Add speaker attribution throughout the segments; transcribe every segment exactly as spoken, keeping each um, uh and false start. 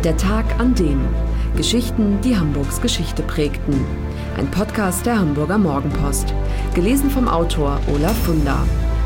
Speaker 1: Der Tag an dem. Geschichten, die Hamburgs Geschichte prägten. Ein Podcast der Hamburger Morgenpost. Gelesen vom Autor Olaf Funder.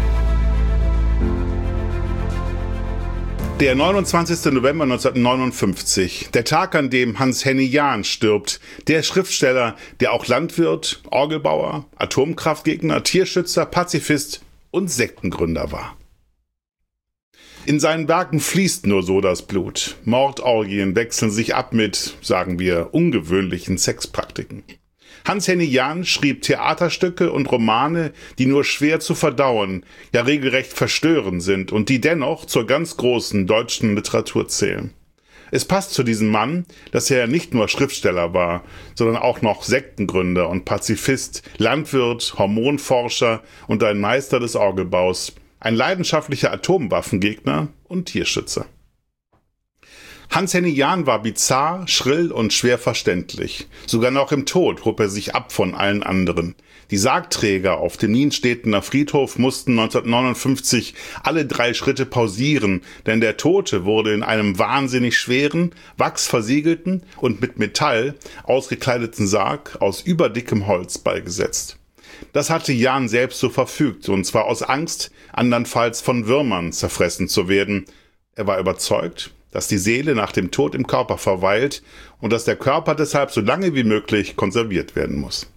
Speaker 2: Der neunundzwanzigster November neunzehnhundertneunundfünfzig, der Tag, an dem Hans-Henny Jahn stirbt, der Schriftsteller, der auch Landwirt, Orgelbauer, Atomkraftgegner, Tierschützer, Pazifist und Sektengründer war. In seinen Werken fließt nur so das Blut. Mordorgien wechseln sich ab mit, sagen wir, ungewöhnlichen Sexpraktiken. Hans-Henny Jahn schrieb Theaterstücke und Romane, die nur schwer zu verdauen, ja regelrecht verstörend sind und die dennoch zur ganz großen deutschen Literatur zählen. Es passt zu diesem Mann, dass er nicht nur Schriftsteller war, sondern auch noch Sektengründer und Pazifist, Landwirt, Hormonforscher und ein Meister des Orgelbaus, ein leidenschaftlicher Atomwaffengegner und Tierschützer. Hans-Henny Jahn war bizarr, schrill und schwer verständlich. Sogar noch im Tod hob er sich ab von allen anderen. Die Sargträger auf dem Nienstedtener Friedhof mussten neunzehnhundertneunundfünfzig alle drei Schritte pausieren, denn der Tote wurde in einem wahnsinnig schweren, wachsversiegelten und mit Metall ausgekleideten Sarg aus überdickem Holz beigesetzt. Das hatte Jahn selbst so verfügt, und zwar aus Angst, andernfalls von Würmern zerfressen zu werden. Er war überzeugt, dass die Seele nach dem Tod im Körper verweilt und dass der Körper deshalb so lange wie möglich konserviert werden muss.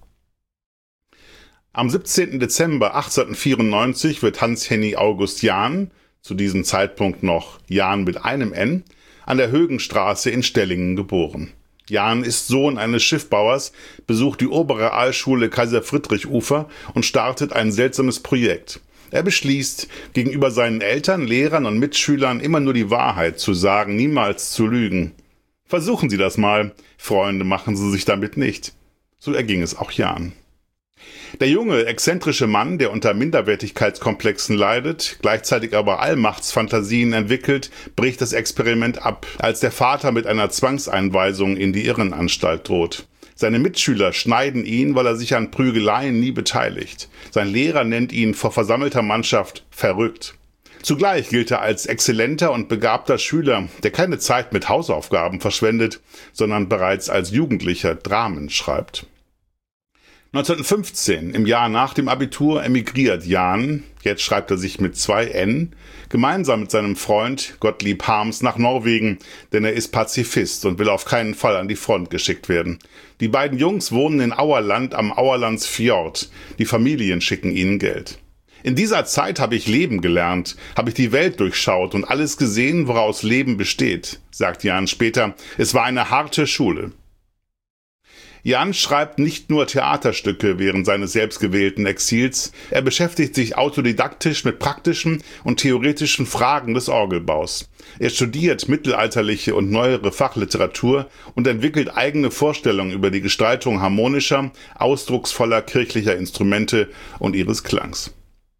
Speaker 2: Am siebzehnten Dezember achtzehnhundertvierundneunzig wird Hans-Henny August Jahn, zu diesem Zeitpunkt noch Jahn mit einem N, an der Högenstraße in Stellingen geboren. Jahn ist Sohn eines Schiffbauers, besucht die obere Aalschule Kaiser-Friedrich-Ufer und startet ein seltsames Projekt. Er beschließt, gegenüber seinen Eltern, Lehrern und Mitschülern immer nur die Wahrheit zu sagen, niemals zu lügen. Versuchen Sie das mal, Freunde, machen Sie sich damit nicht. So erging es auch Jahn. Der junge, exzentrische Mann, der unter Minderwertigkeitskomplexen leidet, gleichzeitig aber Allmachtsfantasien entwickelt, bricht das Experiment ab, als der Vater mit einer Zwangseinweisung in die Irrenanstalt droht. Seine Mitschüler schneiden ihn, weil er sich an Prügeleien nie beteiligt. Sein Lehrer nennt ihn vor versammelter Mannschaft verrückt. Zugleich gilt er als exzellenter und begabter Schüler, der keine Zeit mit Hausaufgaben verschwendet, sondern bereits als Jugendlicher Dramen schreibt. neunzehnhundertfünfzehn, im Jahr nach dem Abitur, emigriert Jahn, jetzt schreibt er sich mit zwei N, gemeinsam mit seinem Freund Gottlieb Harms nach Norwegen, denn er ist Pazifist und will auf keinen Fall an die Front geschickt werden. Die beiden Jungs wohnen in Auerland am Auerlandsfjord. Die Familien schicken ihnen Geld. In dieser Zeit habe ich leben gelernt, habe ich die Welt durchschaut und alles gesehen, woraus Leben besteht, sagt Jahn später. Es war eine harte Schule. Jahn schreibt nicht nur Theaterstücke während seines selbstgewählten Exils, er beschäftigt sich autodidaktisch mit praktischen und theoretischen Fragen des Orgelbaus. Er studiert mittelalterliche und neuere Fachliteratur und entwickelt eigene Vorstellungen über die Gestaltung harmonischer, ausdrucksvoller kirchlicher Instrumente und ihres Klangs.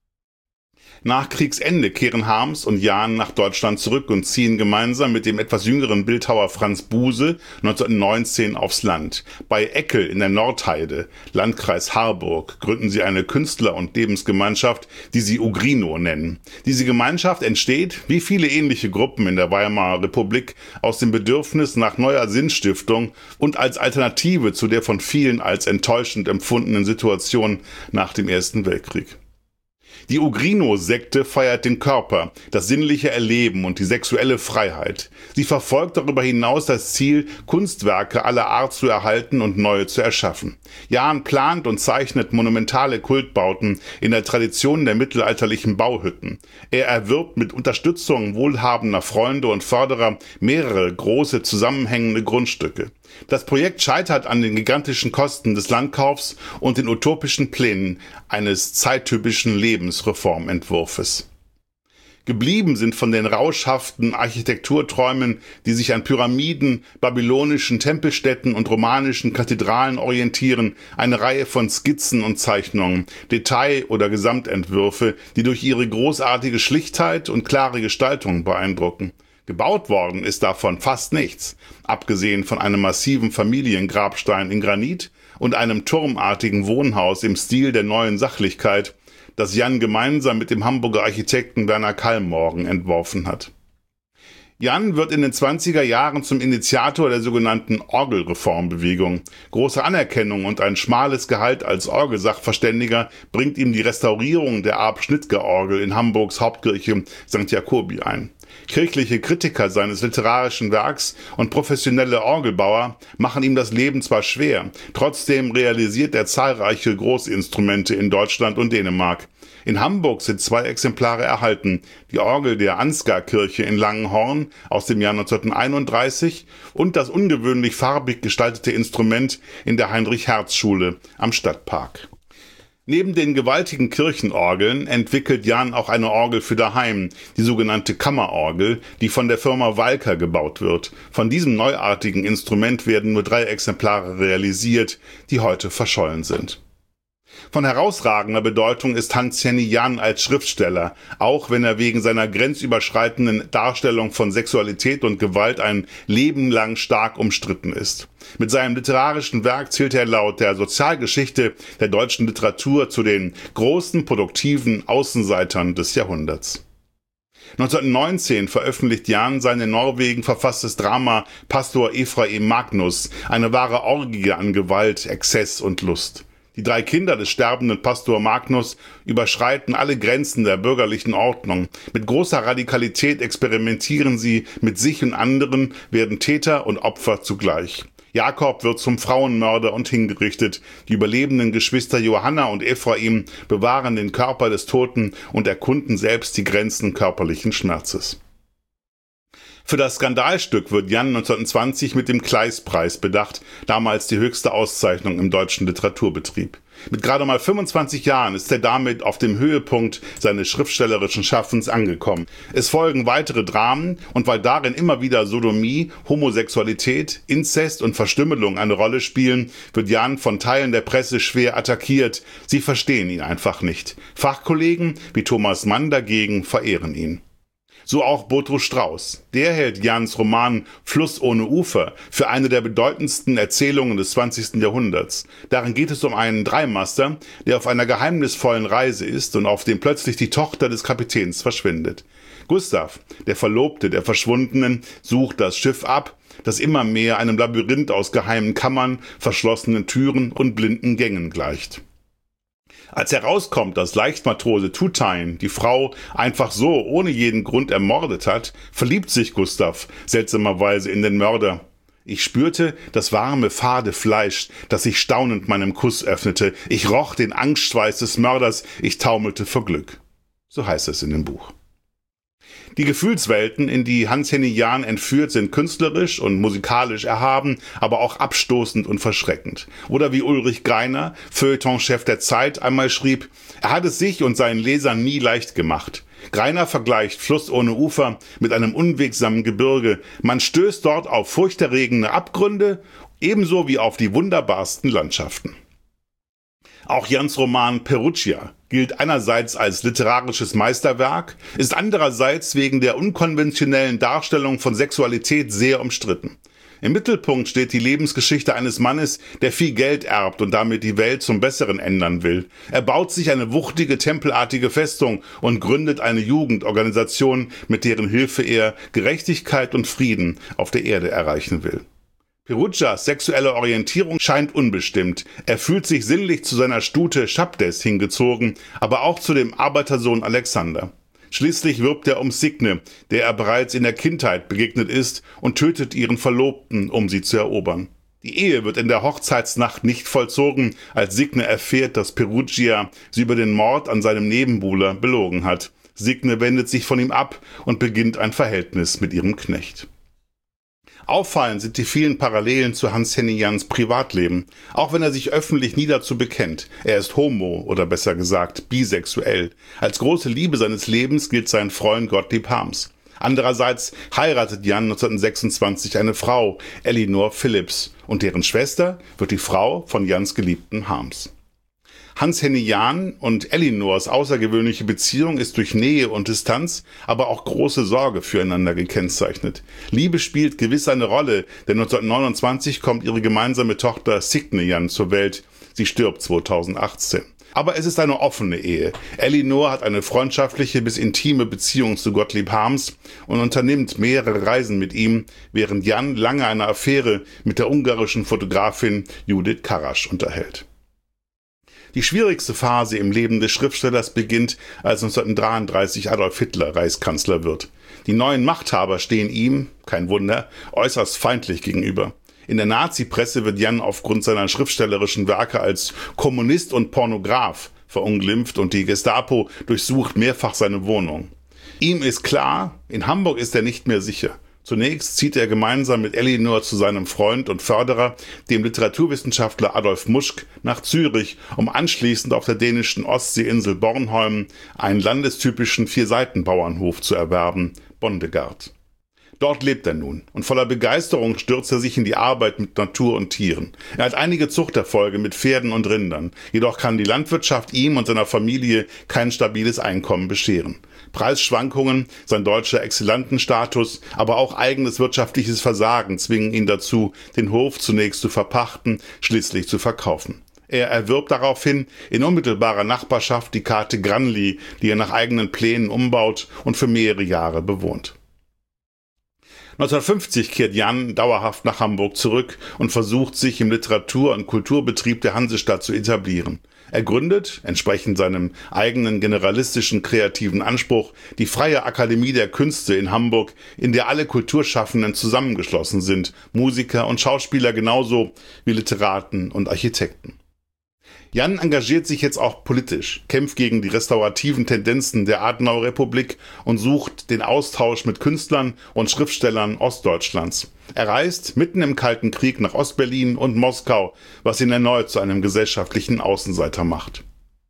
Speaker 2: Nach Kriegsende kehren Harms und Jahn nach Deutschland zurück und ziehen gemeinsam mit dem etwas jüngeren Bildhauer Franz Buse neunzehnhundertneunzehn aufs Land. Bei Eckel in der Nordheide, Landkreis Harburg, gründen sie eine Künstler- und Lebensgemeinschaft, die sie Ugrino nennen. Diese Gemeinschaft entsteht, wie viele ähnliche Gruppen in der Weimarer Republik, aus dem Bedürfnis nach neuer Sinnstiftung und als Alternative zu der von vielen als enttäuschend empfundenen Situation nach dem Ersten Weltkrieg. Die Ugrino-Sekte feiert den Körper, das sinnliche Erleben und die sexuelle Freiheit. Sie verfolgt darüber hinaus das Ziel, Kunstwerke aller Art zu erhalten und neue zu erschaffen. Jahn plant und zeichnet monumentale Kultbauten in der Tradition der mittelalterlichen Bauhütten. Er erwirbt mit Unterstützung wohlhabender Freunde und Förderer mehrere große zusammenhängende Grundstücke. Das Projekt scheitert an den gigantischen Kosten des Landkaufs und den utopischen Plänen eines zeittypischen Lebensreformentwurfes. Geblieben sind von den rauschhaften Architekturträumen, die sich an Pyramiden, babylonischen Tempelstätten und romanischen Kathedralen orientieren, eine Reihe von Skizzen und Zeichnungen, Detail- oder Gesamtentwürfe, die durch ihre großartige Schlichtheit und klare Gestaltung beeindrucken. Gebaut worden ist davon fast nichts, abgesehen von einem massiven Familiengrabstein in Granit und einem turmartigen Wohnhaus im Stil der Neuen Sachlichkeit, das Jahn gemeinsam mit dem Hamburger Architekten Werner Kallmorgen entworfen hat. Jan wird in den zwanziger Jahren zum Initiator der sogenannten Orgelreformbewegung. Große Anerkennung und ein schmales Gehalt als Orgelsachverständiger bringt ihm die Restaurierung der Arp-Schnitger-Orgel in Hamburgs Hauptkirche Sankt Jakobi ein. Kirchliche Kritiker seines literarischen Werks und professionelle Orgelbauer machen ihm das Leben zwar schwer, trotzdem realisiert er zahlreiche Großinstrumente in Deutschland und Dänemark. In Hamburg sind zwei Exemplare erhalten, die Orgel der Ansgar-Kirche in Langenhorn aus dem Jahr neunzehnhunderteinunddreißig und das ungewöhnlich farbig gestaltete Instrument in der Heinrich-Hertz-Schule am Stadtpark. Neben den gewaltigen Kirchenorgeln entwickelt Jan auch eine Orgel für daheim, die sogenannte Kammerorgel, die von der Firma Walker gebaut wird. Von diesem neuartigen Instrument werden nur drei Exemplare realisiert, die heute verschollen sind. Von herausragender Bedeutung ist Hans-Henny Jan als Schriftsteller, auch wenn er wegen seiner grenzüberschreitenden Darstellung von Sexualität und Gewalt ein Leben lang stark umstritten ist. Mit seinem literarischen Werk zählt er laut der Sozialgeschichte der deutschen Literatur zu den großen, produktiven Außenseitern des Jahrhunderts. neunzehnhundertneunzehn veröffentlicht Jan sein in Norwegen verfasstes Drama Pastor Ephraim Magnus, eine wahre Orgie an Gewalt, Exzess und Lust. Die drei Kinder des sterbenden Pastor Magnus überschreiten alle Grenzen der bürgerlichen Ordnung. Mit großer Radikalität experimentieren sie mit sich und anderen, werden Täter und Opfer zugleich. Jakob wird zum Frauenmörder und hingerichtet. Die überlebenden Geschwister Johanna und Ephraim bewahren den Körper des Toten und erkunden selbst die Grenzen körperlichen Schmerzes. Für das Skandalstück wird Jan neunzehnhundertzwanzig mit dem Kleist-Preis bedacht, damals die höchste Auszeichnung im deutschen Literaturbetrieb. Mit gerade mal fünfundzwanzig Jahren ist er damit auf dem Höhepunkt seines schriftstellerischen Schaffens angekommen. Es folgen weitere Dramen, und weil darin immer wieder Sodomie, Homosexualität, Inzest und Verstümmelung eine Rolle spielen, wird Jan von Teilen der Presse schwer attackiert. Sie verstehen ihn einfach nicht. Fachkollegen wie Thomas Mann dagegen verehren ihn. So auch Boutros Strauß. Der hält Jans Roman Fluss ohne Ufer für eine der bedeutendsten Erzählungen des zwanzigsten Jahrhunderts. Darin geht es um einen Dreimaster, der auf einer geheimnisvollen Reise ist und auf dem plötzlich die Tochter des Kapitäns verschwindet. Gustav, der Verlobte der Verschwundenen, sucht das Schiff ab, das immer mehr einem Labyrinth aus geheimen Kammern, verschlossenen Türen und blinden Gängen gleicht. Als herauskommt, dass Leichtmatrose Tutein die Frau einfach so ohne jeden Grund ermordet hat, verliebt sich Gustav seltsamerweise in den Mörder. Ich spürte das warme, fade Fleisch, das sich staunend meinem Kuss öffnete. Ich roch den Angstschweiß des Mörders, ich taumelte vor Glück. So heißt es in dem Buch. Die Gefühlswelten, in die Hans-Henny Jan entführt, sind künstlerisch und musikalisch erhaben, aber auch abstoßend und verschreckend. Oder wie Ulrich Greiner, Feuilletonchef der Zeit, einmal schrieb, er hat es sich und seinen Lesern nie leicht gemacht. Greiner vergleicht Fluss ohne Ufer mit einem unwegsamen Gebirge. Man stößt dort auf furchterregende Abgründe, ebenso wie auf die wunderbarsten Landschaften. Auch Jans Roman Perugia gilt einerseits als literarisches Meisterwerk, ist andererseits wegen der unkonventionellen Darstellung von Sexualität sehr umstritten. Im Mittelpunkt steht die Lebensgeschichte eines Mannes, der viel Geld erbt und damit die Welt zum Besseren ändern will. Er baut sich eine wuchtige, tempelartige Festung und gründet eine Jugendorganisation, mit deren Hilfe er Gerechtigkeit und Frieden auf der Erde erreichen will. Perugias sexuelle Orientierung scheint unbestimmt. Er fühlt sich sinnlich zu seiner Stute Schabdes hingezogen, aber auch zu dem Arbeitersohn Alexander. Schließlich wirbt er um Signe, der er bereits in der Kindheit begegnet ist, und tötet ihren Verlobten, um sie zu erobern. Die Ehe wird in der Hochzeitsnacht nicht vollzogen, als Signe erfährt, dass Perugia sie über den Mord an seinem Nebenbuhler belogen hat. Signe wendet sich von ihm ab und beginnt ein Verhältnis mit ihrem Knecht. Auffallend sind die vielen Parallelen zu Hans-Henny Jans Privatleben, auch wenn er sich öffentlich nie dazu bekennt. Er ist homo oder besser gesagt bisexuell. Als große Liebe seines Lebens gilt sein Freund Gottlieb Harms. Andererseits heiratet Jan neunzehnhundertsechsundzwanzig eine Frau, Elinor Phillips, und deren Schwester wird die Frau von Jans geliebten Harms. Hans-Henny Jan und Elinors außergewöhnliche Beziehung ist durch Nähe und Distanz, aber auch große Sorge füreinander gekennzeichnet. Liebe spielt gewiss eine Rolle, denn neunzehnhundertneunundzwanzig kommt ihre gemeinsame Tochter Signe Jan zur Welt. Sie stirbt zweitausendachtzehn. Aber es ist eine offene Ehe. Elinor hat eine freundschaftliche bis intime Beziehung zu Gottlieb Harms und unternimmt mehrere Reisen mit ihm, während Jan lange eine Affäre mit der ungarischen Fotografin Judith Karasch unterhält. Die schwierigste Phase im Leben des Schriftstellers beginnt, als neunzehnhundertdreiunddreißig Adolf Hitler Reichskanzler wird. Die neuen Machthaber stehen ihm, kein Wunder, äußerst feindlich gegenüber. In der Nazi-Presse wird Jan aufgrund seiner schriftstellerischen Werke als Kommunist und Pornograf verunglimpft und die Gestapo durchsucht mehrfach seine Wohnung. Ihm ist klar, in Hamburg ist er nicht mehr sicher. Zunächst zieht er gemeinsam mit Elinor zu seinem Freund und Förderer, dem Literaturwissenschaftler Adolf Muschk, nach Zürich, um anschließend auf der dänischen Ostseeinsel Bornholm einen landestypischen Vier-Seiten-Bauernhof zu erwerben, Bondegard. Dort lebt er nun und voller Begeisterung stürzt er sich in die Arbeit mit Natur und Tieren. Er hat einige Zuchterfolge mit Pferden und Rindern, jedoch kann die Landwirtschaft ihm und seiner Familie kein stabiles Einkommen bescheren. Preisschwankungen, sein deutscher Exzellenten-Status, aber auch eigenes wirtschaftliches Versagen zwingen ihn dazu, den Hof zunächst zu verpachten, schließlich zu verkaufen. Er erwirbt daraufhin in unmittelbarer Nachbarschaft die Kate Granly, die er nach eigenen Plänen umbaut und für mehrere Jahre bewohnt. neunzehnhundertfünfzig kehrt Jan dauerhaft nach Hamburg zurück und versucht, sich im Literatur- und Kulturbetrieb der Hansestadt zu etablieren. Er gründet, entsprechend seinem eigenen generalistischen kreativen Anspruch, die Freie Akademie der Künste in Hamburg, in der alle Kulturschaffenden zusammengeschlossen sind, Musiker und Schauspieler genauso wie Literaten und Architekten. Jan engagiert sich jetzt auch politisch, kämpft gegen die restaurativen Tendenzen der Adenauer-Republik und sucht den Austausch mit Künstlern und Schriftstellern Ostdeutschlands. Er reist mitten im Kalten Krieg nach Ostberlin und Moskau, was ihn erneut zu einem gesellschaftlichen Außenseiter macht.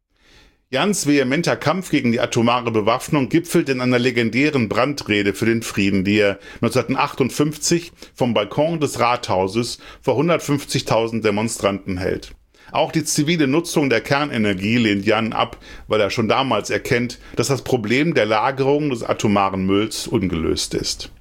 Speaker 2: Jans vehementer Kampf gegen die atomare Bewaffnung gipfelt in einer legendären Brandrede für den Frieden, die er neunzehnhundertachtundfünfzig vom Balkon des Rathauses vor hundertfünfzigtausend Demonstranten hält. Auch die zivile Nutzung der Kernenergie lehnt Jan ab, weil er schon damals erkennt, dass das Problem der Lagerung des atomaren Mülls ungelöst ist.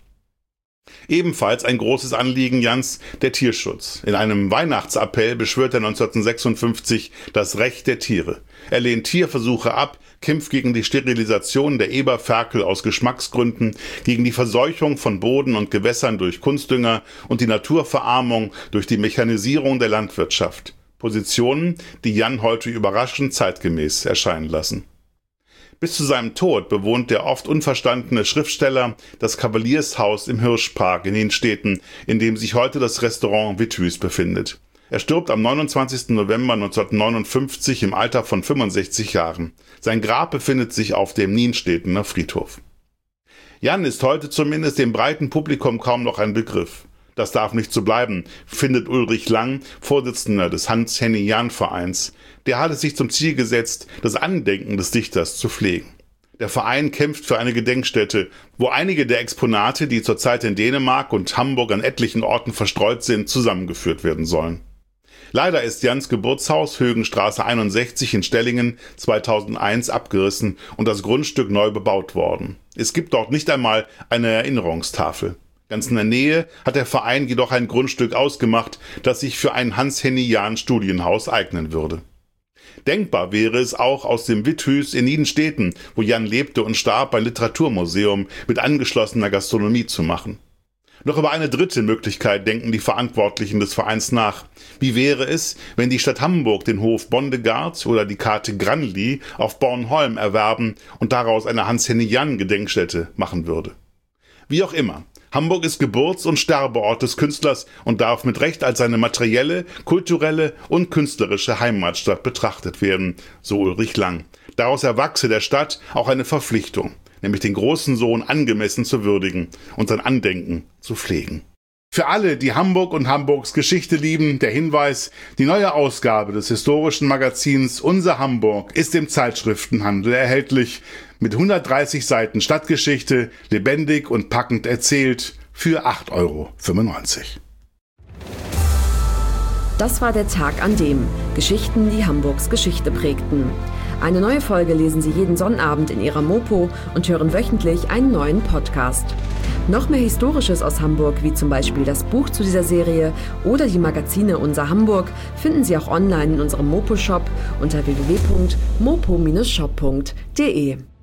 Speaker 2: Ebenfalls ein großes Anliegen Jans, der Tierschutz. In einem Weihnachtsappell beschwört er neunzehnhundertsechsundfünfzig das Recht der Tiere. Er lehnt Tierversuche ab, kämpft gegen die Sterilisation der Eberferkel aus Geschmacksgründen, gegen die Verseuchung von Boden und Gewässern durch Kunstdünger und die Naturverarmung durch die Mechanisierung der Landwirtschaft. Positionen, die Jan heute überraschend zeitgemäß erscheinen lassen. Bis zu seinem Tod bewohnt der oft unverstandene Schriftsteller das Kavaliershaus im Hirschpark in Nienstädten, in dem sich heute das Restaurant Withus befindet. Er stirbt am neunundzwanzigsten November neunzehnhundertneunundfünfzig im Alter von fünfundsechzig Jahren. Sein Grab befindet sich auf dem Nienstädtener Friedhof. Jan ist heute zumindest dem breiten Publikum kaum noch ein Begriff. Das darf nicht so bleiben, findet Ulrich Lang, Vorsitzender des Hans-Henny-Jahn-Vereins. Der hat es sich zum Ziel gesetzt, das Andenken des Dichters zu pflegen. Der Verein kämpft für eine Gedenkstätte, wo einige der Exponate, die zurzeit in Dänemark und Hamburg an etlichen Orten verstreut sind, zusammengeführt werden sollen. Leider ist Jans Geburtshaus Högenstraße einundsechzig in Stellingen zweitausendeins abgerissen und das Grundstück neu bebaut worden. Es gibt dort nicht einmal eine Erinnerungstafel. Ganz in der Nähe hat der Verein jedoch ein Grundstück ausgemacht, das sich für ein Hans-Henny-Jahn-Studienhaus eignen würde. Denkbar wäre es auch, aus dem Withus in Nienstädten, wo Jan lebte und starb, ein Literaturmuseum mit angeschlossener Gastronomie zu machen. Noch über eine dritte Möglichkeit denken die Verantwortlichen des Vereins nach. Wie wäre es, wenn die Stadt Hamburg den Hof Bondegard oder die Kate Granly auf Bornholm erwerben und daraus eine Hans-Henny-Jahn-Gedenkstätte machen würde? Wie auch immer. Hamburg ist Geburts- und Sterbeort des Künstlers und darf mit Recht als seine materielle, kulturelle und künstlerische Heimatstadt betrachtet werden, so Ulrich Lang. Daraus erwachse der Stadt auch eine Verpflichtung, nämlich den großen Sohn angemessen zu würdigen und sein Andenken zu pflegen. Für alle, die Hamburg und Hamburgs Geschichte lieben, der Hinweis: Die neue Ausgabe des historischen Magazins Unser Hamburg ist im Zeitschriftenhandel erhältlich, mit hundertdreißig Seiten Stadtgeschichte, lebendig und packend erzählt, für acht Euro fünfundneunzig.
Speaker 1: Das war der Tag an dem Geschichten, die Hamburgs Geschichte prägten. Eine neue Folge lesen Sie jeden Sonnabend in Ihrer Mopo und hören wöchentlich einen neuen Podcast. Noch mehr Historisches aus Hamburg, wie zum Beispiel das Buch zu dieser Serie oder die Magazine Unser Hamburg, finden Sie auch online in unserem Mopo-Shop unter w w w punkt mopo Bindestrich shop punkt de.